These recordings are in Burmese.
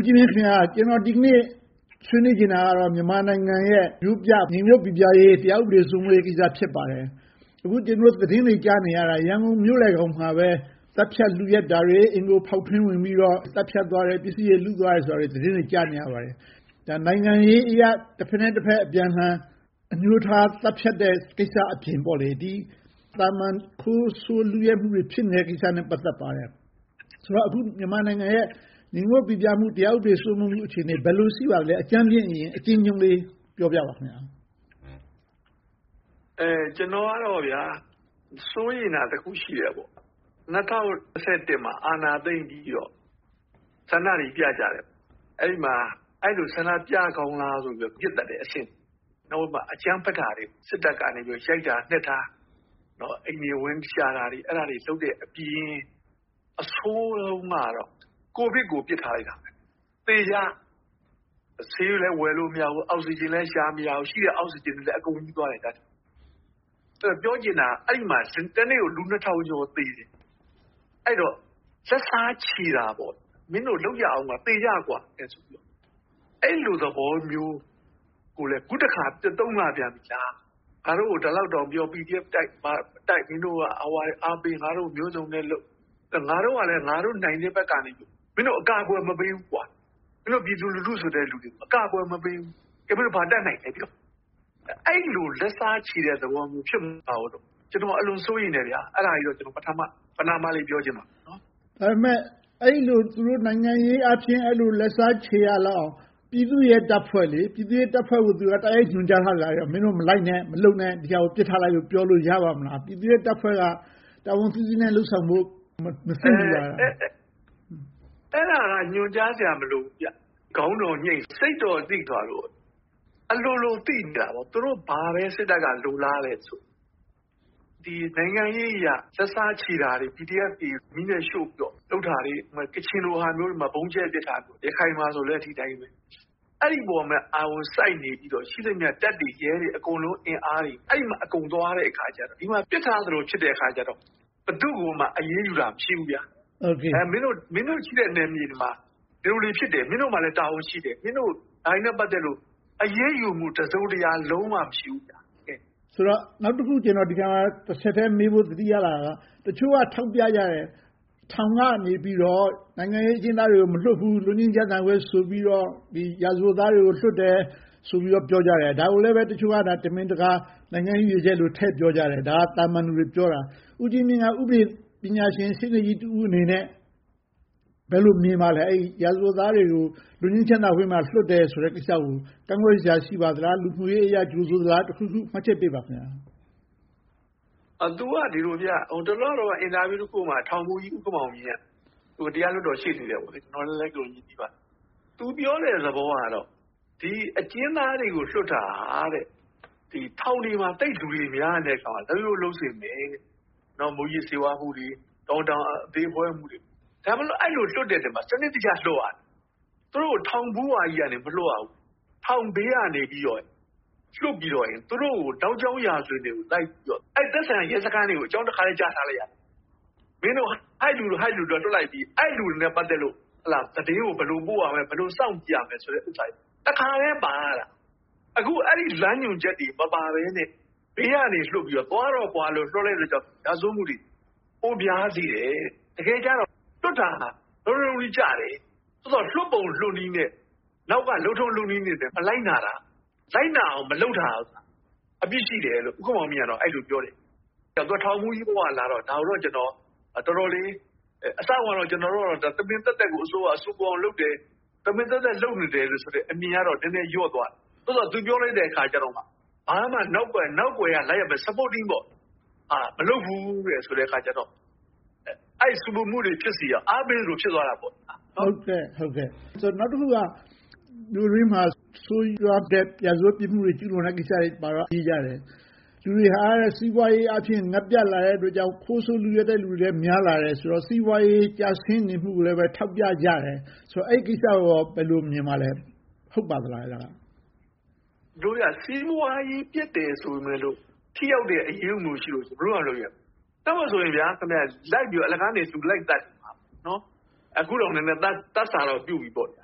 ဦးကြီးမြင့်ခင်ဗျာ ကျွန်တော်ဒီနေ့ဆွေးနွေးချင်တာကတော့မြန်မာနိုင်ငံရဲ့မြို့ပြညီညွတ်ပြပြရေးတရားဥပဒေစိုးမိုးရေးကိစ္စဖြစ်ပါတယ်။အခုကျွန်တော်သတင်းတွေကြားနေရတာရန်ကုန်မြို့လယ်ကောင်မှာပဲတပ်ဖြတ်လူရက်တာတွေအင်ကိုဖောက်ထွင်းဝင်ပြီးတော့တပ်ဖြတ်သွားတယ်ပစ္စည်းတွေလူသွားတယ်ဆိုတော့သတင်းတွေကြားနေရပါတယ်။ဒါနိုင်ငံရေးအရာတစ်ဖက်နဲ့တစ်ဖက်အပြန်လှန်အညှိုးထားတပ်ဖြတ်တဲ့ကိစ္စအပြင်ပေါ့လေဒီတာမန်ခိုးဆိုးလူရက်မှုတွေဖြစ်နေတဲ့ကိစ္စနဲ့ပတ်သက်ပါတယ်။ဆိုတော့အခုမြန်မာနိုင်ငံရဲ့ညီညွတ်ပြပြမှုတရားဥပဒေစိုးမိုးမှုအခြေအနေဘယ်လိုရှိပါလဲအကြမ်းဖျင်းရင်အကျဉ်းချုပ်လေးပြောပြပါခင်ဗျာကျွန်တော်ကတော့ဗျာစိုးရိမ်တာတစ်ခုရှိတယ်ပေါ့2021မှာအာဏာသိမ်းပြီးတော့ဆန္ဒတွေပြကြတယ်အဲ့ဒီမှာအဲ့လိုဆန္ဒပြကောင်းလားဆိုပြီးပြစ်တတ်တဲ့အဆင့်နောက်မှအကြမ်းဖက်တာတွေစစ်တပ်ကနေပြီးရိုက်တာနှက်တာနော်အိမ်ကြီးဝင်းရှာတာတွေအဲ့ဒါတွေလုပ်တဲ့အပြင်အဆိုးဆုံးကတော့ကိုဗစ်ကိုပြစ်ထားလိုက်တာသေကြဆေးလည်းဝယ်လို့မရဘူးအောက်ဆီဂျင်လည်းရှားမရဘူးရှိတဲ့အောက်ဆီဂျင်တွေလည်းအကုန်ကြီးသွားတယ်ဒါပြောချင်တာအဲ့ဒီမှာတနေ့ကိုလူ2000ကျော်သေတယ်အဲ့တော့လက်စားချီတာပေါ့မင်းတို့လောက်ရအောင်ကသေကြကွာအဲ့ဆိုပြီးအဲ့လိုသဘောမျိုးကိုလည်းခုတစ်ခါသုံးလာပြန်ပြီလားငါတို့ကိုဒီလောက်တောင်ပြော PDF တိုက်မင်းတို့ကအားပေးငါတို့မျိုးစုံနဲ့လို့ငါတို့ကလည်းငါတို့နိုင်တဲ့ဘက်ကနေမင်းတို့အကာအကွယ်မပေးဘူးကွာမင်းတို့ပြည်သူလူထုဆိုတဲ့လူတွေအကာအကွယ်မပေးဘူးကဲမင်းတို့ဘာတတ်နိုင်လဲပြောအဲ့လိုလက်စားချီတဲ့သဘောမျိုးဖြစ်မှာတော့ကျွန်တော်အလွန်စိုးရိမ်နေဗျာအဲ့ဒါကြီးတော့ကျွန်တော်ပထမလေးပြောချင်ပါနော်ဒါပေမဲ့အဲ့လိုသူတို့နိုင်ငံရေးအချင်းအဲ့လိုလက်စားချေရလောက်ပြည်သူရဲ့တပ်ဖွဲ့လေပြည်သူရဲ့တပ်ဖွဲ့ကိုသူကတိုက်ရိုက်ညွှန်ကြားထားလာရောမင်းတို့မလိုက်နဲ့မလုံနဲ့ဒီဟာကိုပြစ်ထားလိုက်လို့ပြောလို့ရပါမလားပြည်သူရဲ့တပ်ဖွဲ့ကတာဝန်စီစီနဲ့လှုပ်ဆောင်ဖို့မသိဘူးလားအဲ့ဒါကညွှန်ကြားစရာမလိုဘူးဗျခေါင်းတော်ညိတ်စိတ်တော်သိသွားလို့အလိုလိုသိနေတာပေါ့သူတို့ဘာပဲစစ်တပ်ကလိုလားလဲဆိုဒီနိုင်ငံရေးအရလက်စားချီတာတွေ PDF တွေမိနဲ့ရှို့ပြီးတော့လှုပ်တာတွေကချင်လိုဟာမျိုးတွေမှာဘုံကျဲပစ်တာရခိုင်မှာဆိုလည်းအထိတိုင်းပဲအဲ့ဒီပေါ်မှာအာဝန်စိုက်နေပြီးတော့ရှိသမျှတက်တွေရဲတွေအကုန်လုံးအင်အားတွေအဲ့ဒီမှာအကုန်သွားတဲ့အခါကျတော့ဒီမှာပြစ်ထားသလိုဖြစ်တဲ့အခါကျတော့ဘသူ့ကိုမှအရေးယူတာမရှိဘူးဗျာโอเคမင်းတို့ရှိတဲ့နယ်မြေတွေမှာဒီလိုလေးဖြစ်တယ်မင်းတို့မှလည်းတာဝန်ရှိတယ်မင်းတို့ဒါနဲ့ပတ်သက်လို့အရေးယူမှုတစုံတရာလုံးဝမရှိဘူးဗျာဆိုတော့နောက်တစ်ခုကျွန်တော်ဒီကမှာတစ်ဆက်တည်းမေးဖို့တတိယလာတာကတချို့ကထောက်ပြကြတယ်ထောင်ကနေပြီးတော့နိုင်ငံရေးအကျဉ်းသားတွေကိုမလွတ်ဘူးလူငင်းကြံဝဲဆိုပြီးတော့ဒီရာဇဝတ်သားတွေကိုလွတ်တယ်ဆိုပြီးတော့ပြောကြတယ်ဒါကိုလည်းပဲတချို့ကဒါတမင်တကာနိုင်ငံရေးရည်ချက်လို့ထည့်ပြောကြတယ်ဒါကတာမန်လူတွေပြောတာဦးကြီးမြင့်ကဥပဒေပညာရှင်စိတ်ကြီးတူအနေနဲ့ဘယ်လိုမြင်ပါလဲအဲ့ရာဇဝတ်သားတွေကိုလူငင်းချမ်းသာခွင့်မှာလွတ်တယ်ဆိုတဲ့ကိစ္စကိုကန့်ကွက်စရာရှိပါသလားလူမှုရေးအရာကြိုးဆိုသလားတစ်ခုခုမှတ်ချက်ပေးပါခင်ဗျာသူကဒီလိုပြတလောတော့အင်တာဗျူးတစ်ခုမှာထောင်မှုကြီးဥက္ကမောင်ကြီးကသူတရားလွတ်တော်ရှိနေတယ်ပေါ့လေကျွန်တော်လည်းကြုံကြည့်ပါသူပြောတဲ့သဘောကတော့ဒီအကျဉ်းသားတွေကိုလွတ်တာတဲ့ဒီထောင်တွေမှာတိတ်လူတွေများတဲ့ကောင်ကလည်းလုံးစင်မယ်နော်မူကြီးစေဝါမှုတွေတောင်းအသေးပွဲမှုတွေဒါမှမဟုတ်အဲ့လိုလွတ်တဲ့တည်းမှာစနစ်တကျလွတ်ရတယ်သူတို့ထောင်ဘူးဝါကြီးကနေမလွတ်အောင်ထောင်ဘေးကနေပြီးတော့လွတ်ပြီးတော့ရင်သူတို့ကိုတောင်းချောင်းရာဆွေတွေကိုလိုက်ပြီးတော့အဲ့သက်ဆိုင်ရဲစခန်းတွေကိုအကြောင်းတစ်ခါလေးကြားထားလိုက်ရတယ်မင်းတို့ဟိုက်လူတော့တွတ်လိုက်ပြီးအဲ့လူတွေနဲ့ပတ်သက်လို့ဟလာသတင်းကိုဘယ်လိုပို့ရမလဲဘယ်လိုစောင့်ကြည့်ရမလဲဆိုတဲ့ဥစ္စာတစ်ခါလေးပါလာအခုအဲ့ဒီလမ်းညွန်ချက်တွေမပါဘဲနဲ့ဘေးကနေလွတ်ပြီးတော့သွားတော့ကွာလို့လွတ်လိုက်လို့ကြောင့်ရာဇဝမှုတွေပိုပြားစီတယ်တကယ်ကြတော့တွတ်တာလုံးလုံးကြတယ်ဆိုတော့လွတ်ပုံလွတ်နည်းနဲ့နောက်ကလှုပ်ထုံးလုံနည်းနဲ့မလိုက်နာတာလိုက်နာအောင်မလုပ်တာအပြစ်ရှိတယ်လို့ဥက္ကမောင်မြတ်တော့အဲ့လိုပြောတယ်သူထောင်မှုကြီးဘဝလာတော့ဒါတော့ကျွန်တော်တော်တော်လေးအစကတော့ကျွန်တော်တို့တမင်သက်သက်ကိုအစိုးရစူပေါင်းလုပ်တယ်တမင်သက်သက်လုပ်နေတယ်လို့ဆိုတဲ့အမြင်ကတော့နည်းနည်းညော့သွားတယ်ဆိုတော့သူပြောလိုက်တဲ့အခါကျတော့ဘာမှနောက်ကွယ်ကလိုက်ရမယ် supporting ပေါ့မလုပ်ဘူးတဲ့ဆိုတဲ့အခါကျတော့အဲ့စူမှုတွေဖြစ်စီအားပေးလို့ဖြစ်သွားတာပေါ့ဟုတ်ကဲ့ဆိုတော့နောက်တစ်ခုကလူရင်းမှာဆိုရွာတဲ့ရာဇဝတ်ပြမှုတွေကျူးလွန်တဲ့ကိစ္စတွေပါတော့ကြီးကြတယ်လူတွေဟာစီးပွားရေးအဖြစ်ငတ်ပြတ်လာတဲ့အတွက်ကြောင့်ခိုးဆိုးလူရတဲ့လူတွေများလာတယ်ဆိုတော့စီးပွားရေးကျဆင်းနေမှုကိုလည်းပဲထောက်ပြကြတယ်ဆိုတော့အဲ့ကိစ္စကိုဘယ်လိုမြင်ပါလဲဟုတ်ပါသလားအဲ့ဒါတို့ရစီးပွားရေးပြတ်တယ်ဆိုရင်လို့ထိရောက်တဲ့အရေးမှုရှိလို့ဘယ်လိုလုပ်ရတော့ဆိုရင်ဗျာခင်ဗျလိုက်ပြီးအလကားနေသူလိုက်တတ်မှာနော်အခုတော့နည်းနည်းတတ်စာတော့ပြုတ်ပြီးပေါ့ဗျာ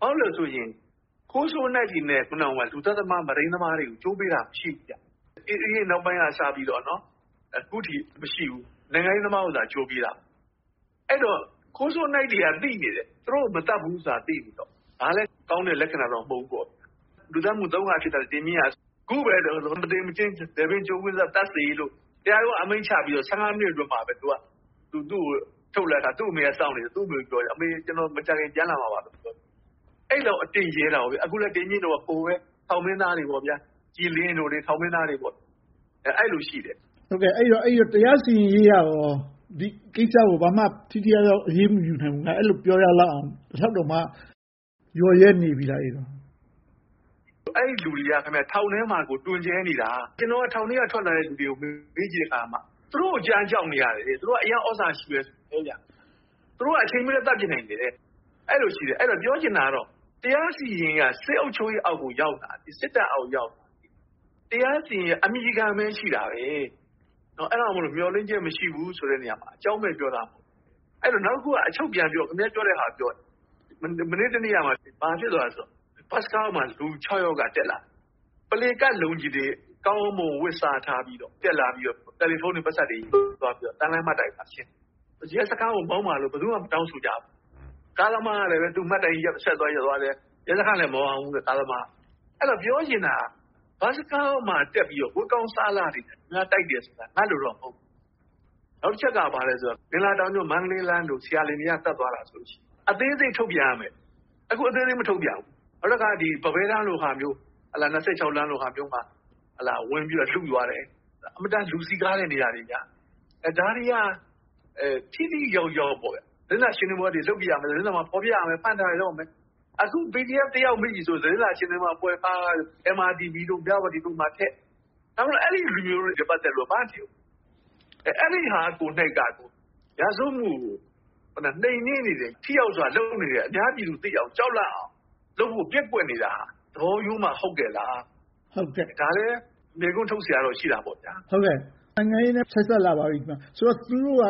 ဘာလို့လဲဆိုရင်ခိုးဆိုးနိုင်ဒီနဲ့ခုနကလူသက်သမားမရင်းသမားတွေကိုကြိုးပေးတာမရှိဘူးကြအေးနောက်ပိုင်းကစားပြီးတော့နော်အခုထိမရှိဘူးနိုင်ငံရေးသမားဥစ္စာကြိုးပေးတာအဲ့တော့ခိုးဆိုးနိုင်တွေကသိနေတယ်သူတို့မတတ်ဘူးဆိုတာသိပြီးတော့ဒါလည်းကောင်းတဲ့လက္ခဏာတော့မဟုတ်ဘူးပေါ့လူသားမှုသုံးခါဖြစ်တဲ့တင်မြင့်ကခုပဲတော့မတင်မချင်းဒေဗင်ကျိုးဝင်းစားတတ်စီလို့တရားရုံးအမိန့်ချပြီးတော့15မိနစ်အတွင်းမှာပဲသူ့ကိုထုတ်လာတာသူ့အမေကစောင့်နေတယ်သူ့အမေပြောတယ်အမေကျွန်တော်မကြခင်ပြန်လာမှာပါလို့ပြောအဲ့တော့အတင်ရဲတာပေါ့ဗျအခုလည်းတင်မြင့်တော့ပိုပဲထောင်မင်းသားတွေပေါ့ဗျာကြည်လင်းတို့တွေထောင်မင်းသားတွေပေါ့အဲ့လိုရှိတယ်ဟုတ်ကဲ့အဲ့တော့တရားစီရင်ရေးရတော့ဒီကိစ္စကိုဘာမှထိထိရောက်ရောက်အရေးမယူနိုင်ဘူးငါအဲ့လိုပြောရလောက်အောင်တော့တော့မှရော်ရဲနေပြီလားအဲ့တော့အဲ့ဒီလူတွေကခင်ဗျထောင်ထဲမှာကိုတွင်ကျဲနေတာကျွန်တော်ကထောင်ထဲကထွက်လာတဲ့လူတွေကိုမေးကြည့်တဲ့အခါမှာသူတို့အကြမ်းကြောက်နေရတယ်သူတို့ကအရင်ဩဇာရှိရဲဆိုကြသူတို့ကအချိန်မီတတ်ပြနိုင်တယ်အဲ့လိုရှိတယ်အဲ့တော့ပြောချင်တာကတော့တရားစီရင်ကစစ်အုပ်ချုပ်ရေးအောက်ကိုရောက်တာဒီစစ်တပ်အောက်ရောက်တာတရားစီရင်အမိခံပဲရှိတာပဲနော်အဲ့ဒါမှမလို့မျောလင်းချက်မရှိဘူးဆိုတဲ့နေရာမှာအကြောင်းပဲပြောတာအဲ့တော့နောက်တစ်ခုကအချုပ်ပြန်ပြောခင်ဗျပြောတဲ့ဟာပြောမနေ့တနေ့ကမှဘာဖြစ်သွားလဲဆိုပတ်စကားမှာလူ6ယောက်ကတက်လာပလေကလုံကြီးတွေကောင်းမွန်ဝစ်စားထားပြီးတော့တက်လာပြီးတော့တယ်လီဖုန်းတွေပတ်ဆက်တွေသွားပြီးတော့တန်းလမ်းမှတ်တိုင်ပါရှင်းရဲစကားကိုမောင်းပါလို့ဘယ်သူမှမတောင်းဆိုကြဘူးကားသမားလည်းပဲသူမှတ်တိုင်ရက်ဆက်သွားတယ်ရဲစကားလည်းမောင်းအောင်တဲ့ကားသမားအဲ့တော့ပြောချင်တာဘတ်စကားမှာတက်ပြီးတော့ဝတ်ကောင်းစားလာတယ်ငါတိုက်တယ်ဆိုတာငါလိုတော့မဟုတ်ဘူးနောက်တစ်ချက်ကဘာလဲဆိုတော့မင်္ဂလာတောင်ကျွန်းမန္တလေးလမ်းတို့ဆရာလင်တွေကတတ်သွားတာဆိုလို့ရှိရင်အသေးစိတ်ထုတ်ပြန်ရမယ်အခုအသေးစိတ်မထုတ်ပြန်ဘူးနောက်တစ်ခါဒီပပဲတန်းလိုဟာမျိုးဟလာ26လမ်းလိုဟာမျိုးမှာဟလာဝင်ပြီးတော့လှုပ်သွားတယ်အမတန်လူစီကားတဲ့နေရာတွေညာဒါတွေကထိထိရောက်ရောက်ပေါ့ဗျလက်ရှင်တွေတွေလုပ်ပြရမယ်လက်မှာပေါ်ပြရမယ်ဖန်ထားရတော့မယ်အခု PDF တယောက်မိပြီဆိုလက်ရှင်တွေမှာပွဲပါ MRTV တို့ပြဝတီတို့မှာထက်ဒါမှမဟုတ်အဲ့ဒီလူမျိုးတွေပတ်သက်လို့ဘာထင်အဲ့ဒီဟာကိုနှိပ်ကကိုရဆုံးမှုဟိုနှိမ်နေတယ်ထိရောက်စွာလုပ်နေတယ်အများပြည်သူသိအောင်ကြောက်လန့်အောင်လုပ်ဖို့ပြက်ကွက်နေတာသဘောရိုးမှဟုတ်တယ်လားဟုတ်ကဲ့ဒါလည်းမြေကွန်းထုတ်เสียတော့ရှိတာပေါ့ဗျာဟုတ်ကဲ့နိုင်ငံရေးနဲ့ဆက်ဆက်လာပါပြီဆိုတော့သူတို့က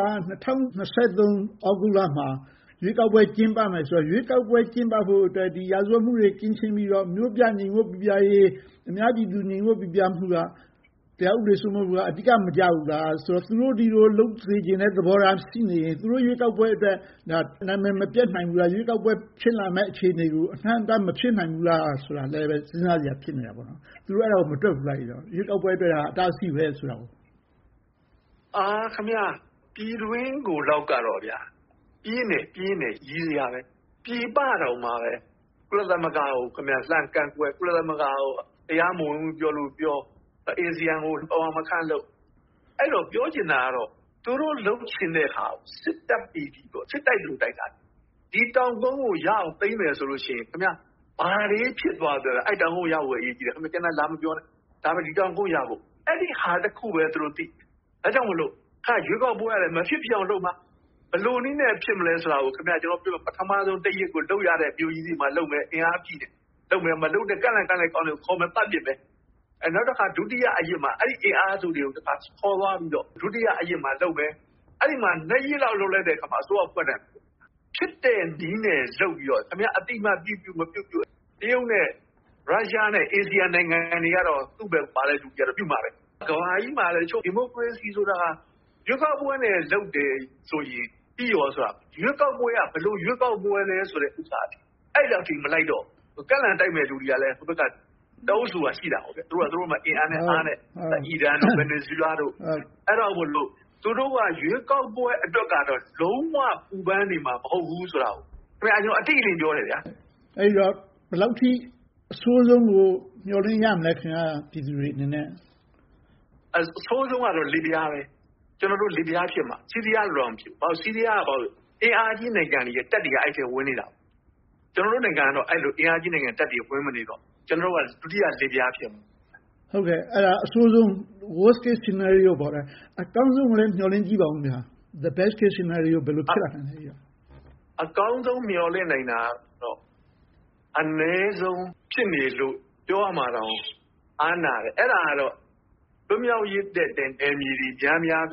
2023အောက်တိုဘာမှာရွေးကောက်ပွဲကျင်းပမယ်ဆိုတော့ရွေးကောက်ပွဲကျင်းပဖို့အတွက်ဒီရာဇဝတ်မှုတွေကင်းရှင်းပြီးတော့မြို့ပြညီမှုပြပြရေးအများပြည်သူညီမှုပြပြမှုကတရားဥပဒေစိုးမိုးမှုကအဓိကမကြောက်ဘူးလားဆိုတော့သူတို့ဒီလိုလုပ်စေခြင်းတဲ့သဘောထားရှိနေရင်သူတို့ရွေးကောက်ပွဲအတွက်ဒါနာမည်မပြတ်နိုင်ဘူးလားရွေးကောက်ပွဲဖြစ်လာမဲ့အခြေအနေကိုအနှံ့အတမဖြစ်နိုင်ဘူးလားဆိုတာလည်းပဲစဉ်းစားကြရဖြစ်နေတာပေါ့နော်သူတို့အဲ့ဒါကိုမတွက်ဘူးလားဒီတော့ရွေးကောက်ပွဲအတွက်ကအတားအဆီးပဲဆိုတာကိုခမရပြည်တွင်းကိုလောက်ကတော့ဗျာပြင်းနေရည်စရာပဲပြည်ပတော်မှာပဲကုလသမဂ္ဂကိုခမရလှန်ကန်ကွယ်ကုလသမဂ္ဂကိုတရားမဝင်ဘူးပြောလို့ပြောအေဆီယံကိုမခန့်လို့အဲ့တော့ပြောချင်တာကတော့သူတို့လုံးချင်တဲ့ဟာကိုစစ်တပ်ပြီးတော့စစ်တိုက်လို့တိုက်တာဒီတောင်ကုန်းကိုရအောင်သိမ်းမယ်ဆိုလို့ရှိရင်ခမရဘာတွေဖြစ်သွားတယ်အဲ့တောင်ကုန်းရဖို့အရေးကြီးတယ်ခမရကျွန်တော်လာမပြောနဲ့ဒါပေမဲ့ဒီတောင်ကုန်းရဖို့အဲ့ဒီဟာတစ်ခုပဲသူတို့သိဒါကြောင့်မလို့ရွေးကောက်ပွဲရတယ်မဖြစ်ပြောင်းလုပ်မှာဘလို့နည်းနဲ့ဖြစ်မလဲဆိုတာကိုခင်ဗျာကျွန်တော်ပြောပထမဆုံးတရက်ကိုလုပ်ရတဲ့ပြည်ကြီးစီမှာလုပ်မယ်အင်အားပြည့်တယ်လုပ်မယ်မလုပ်တဲ့ကန့်လန့်ကောင်းတယ်ခေါ်မယ်ပတ်ပြစ်မယ်နောက်တစ်ခါဒုတိယအရင်မှာအဲ့ဒီအင်အားစုတွေကိုတစ်ခါခေါ်သွားပြီးတော့ဒုတိယအရင်မှာလုပ်မယ်အဲ့ဒီမှာနှစ်ရက်လောက်လုပ်လိုက်တဲ့အခါမှာအစိုးရဖွဲ့တယ်ဖြစ်တဲ့နည်းနဲ့လုပ်ပြီးတော့ခင်ဗျာအတိမပြုမပြုတရုတ်နဲ့ရုရှားနဲ့အာဆီယံနိုင်ငံတွေကတော့သူ့ပဲပါလဲလူကြတော့ပြုမှာပဲကဘာကြီးမှာလည်းချုပ်ဒီမိုကရေစီဆိုတာကရွေးကောက်ပွဲနဲ့လုပ်တယ်ဆိုရင်ပြီးရောဆိုတာရွေးကောက်ပွဲကဘလို့ရွေးကောက်ပွဲလဲဆိုတဲ့ဥစ္စာအဲ့လောက်ထိမလိုက်တော့ကန့်လန့်တိုက်မဲ့လူတွေကလည်းဟိုဘက်ကတောင်းဆိုတာရှိတာဟုတ်ကဲ့သူတို့မှအင်အားနဲ့အားနဲ့အီရန်တို့ဗင်နီဇွဲလားတို့အဲ့တော့ဘလို့သူတို့ကရွေးကောက်ပွဲအတွက်ကတော့လုံးဝပူပန်းနေမှာမဟုတ်ဘူးဆိုတာကိုခင်ဗျာကျွန်တော်အတိအလင်းပြောတယ်ဗျာအဲ့တော့ဘယ်လောက်ထိအဆိုးဆုံးကိုမျှော်လင့်ရမလဲခင်ဗျာပြည်သူတွေအနေနဲ့အဆိုးဆုံးကတော့လီဘီယာပဲကျွန်တော်တို့လီဘီယာဖြစ်မှာစီးရီးယားလောင်ဖြစ်ဘာစီးရီးယားကဘာအင်အားကြီးနိုင်ငံတွေတက်တွေကအဲ့ထဲဝင်နေတာကျွန်တော်တို့နိုင်ငံကတော့အဲ့လိုအင်အားကြီးနိုင်ငံတက်တွေဝင်မနေတော့ကျွန်တော်တို့ကဒုတိယလီဘီယာဖြစ်မှာဟုတ်ကဲ့အဲ့ဒါအဆိုးဆုံး worst case scenario ပေါ့လေအကောင်းဆုံးကိုလည်းမျှော်လင့်ကြည့်ပါဦးဗျာ the best case scenario ဘယ်လိုဖြစ်လာနိုင်လဲအကောင်းဆုံးမျှော်လင့်နိုင်တာတော့အနည်းဆုံးဖြစ်နေလို့ပြောရမှာတော့အားနာတယ်အဲ့ဒါကတော့လွမြောက်ရတဲ့နယ်မြေတွေများ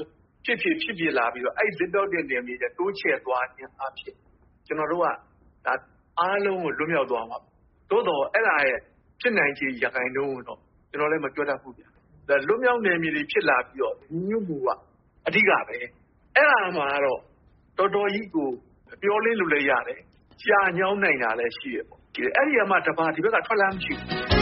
ဖြစ်လာပြီးတော့အဲ့လစ်တော့တဲ့နယ်မြေတွေတိုးချဲ့သွားခြင်းအဖြစ်ကျွန်တော်တို့ကဒါအားလုံးကိုလွတ်မြောက်သွားမှာသို့တော့အဲ့ဒါရဲ့ဖြစ်နိုင်ခြေရခိုင်တုံးတော့ကျွန်တော်လည်းမပြောတတ်ဘူးဗျာဒါလွတ်မြောက်နယ်မြေတွေဖြစ်လာပြီးတော့ညီညွတ်မှုကအဓိကပဲအဲ့ဒါမှာတော့တော်တော်ကြီးကိုပြောလင်းလို့လည်းရတယ်ကြာညောင်းနိုင်တာလည်းရှိရပေါ့အဲ့ဒီကမှတပါဒီဘက်ကထွက်လာမရှိဘူး